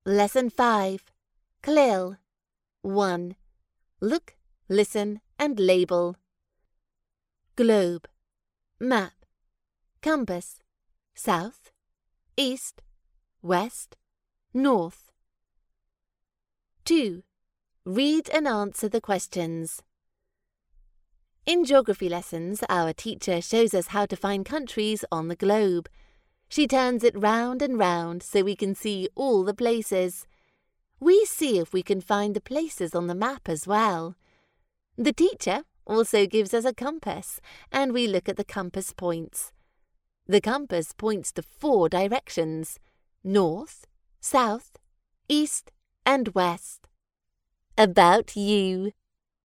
Lesson 5. CLIL. 1. Look, listen and label. Globe. Map. Compass. South, east, west, north. 2. Read and answer the questions. In geography lessons, our teacher shows us how to find countries on the globe. She turns it round and round so we can see all the places. We see if we can find the places on the map as well. The teacher also gives us a compass, and we look at the compass points. The compass points to 4 directions: north, south, east, and west. About you.